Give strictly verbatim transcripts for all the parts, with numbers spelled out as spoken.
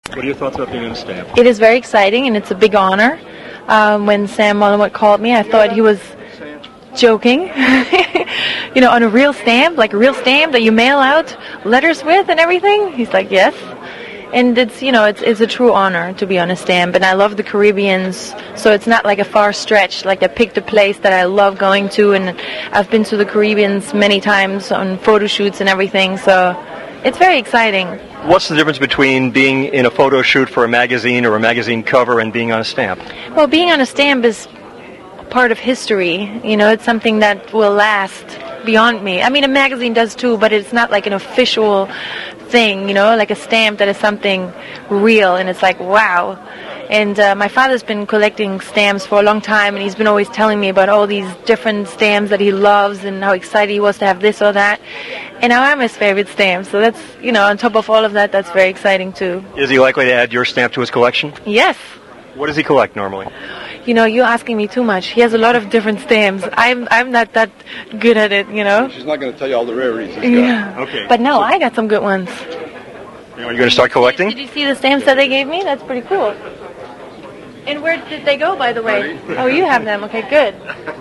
What are your thoughts about being on a stamp? It is very exciting, and it's a big honor. Um, when Sam Mullenweg called me, I thought he was joking. You know, on a real stamp, like a real stamp that you mail out letters with and everything. He's like, yes. And it's, you know, it's it's a true honor to be on a stamp. And I love the Caribbeans, so it's not like a far stretch. Like I picked a place that I love going to, and I've been to the Caribbeans many times on photo shoots and everything. So it's very exciting. What's the difference between being in a photo shoot for a magazine or a magazine cover and being on a stamp? Well, being on a stamp is part of history. You know, it's something that will last beyond me. I mean, a magazine does too, but it's not like an official thing, you know, like a stamp that is something real, and it's like, wow. And uh, my father's been collecting stamps for a long time, and he's been always telling me about all these different stamps that he loves and how excited he was to have this or that. And now I'm his favorite stamp, so that's, you know, on top of all of that, that's very exciting too. Is he likely to add your stamp to his collection? Yes. What does he collect normally? You know, you're asking me too much. He has a lot of different stamps. I'm I'm not that good at it, you know. She's not going to tell you all the rarities. Yeah. Okay. But no, I got some good ones. Are you going to start collecting? Did you see the stamps that they gave me? That's pretty cool. And where did they go, by the way? Oh, you have them. Okay, good.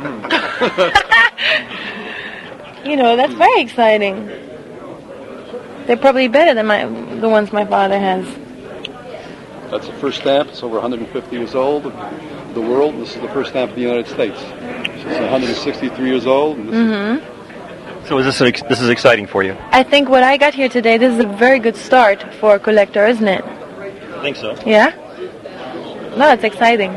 You know, that's very exciting. They're probably better than my the ones my father has. That's the first stamp. It's over one hundred fifty years old. The world. This is the first stamp of the United States. She's one hundred sixty-three years old. And this Mm-hmm. is So is this ex- this is exciting for you? I think what I got here today, this is a very good start for a collector, isn't it? I think so. Yeah? No, it's exciting.